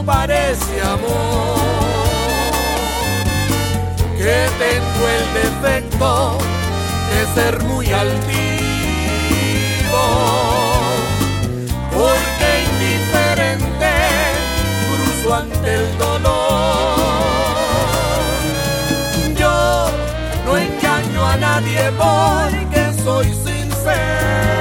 todo parece amor, que tengo el defecto de ser muy altivo